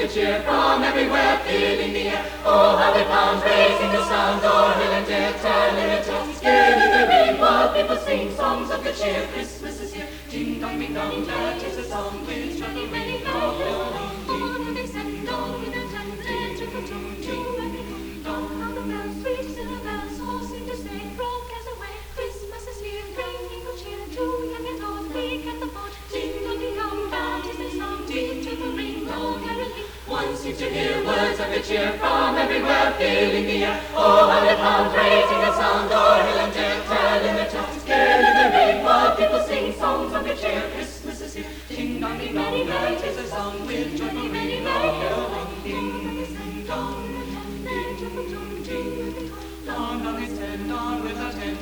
good cheer from everywhere, filling the air. Oh, how it pounds, raising the sound o'er hill and dale, telling it tells, gayly they ring, while people sing songs of good cheer. Christmas is here, ding dong, that is a song which travel ring along. On they send on with a tender trickle tune to every home. How the bells, sweet silver bells, all seem to say, throw cares away. Christmas is here, bringing good cheer to young and old, weak and the bold. Ding dong, that is the song which travel ring all caroling. One seems to hear words of good cheer from everywhere, filling the air. Oh, how it pounds, raising the sound o'er hill and dale, telling the tales, gayly they ring, while people sing songs of good cheer. Christmas is here, ding dong, that is a song which travel ring along. Ding dong, Then trickle tune to every home. dong, dong is ten, dong with a ten.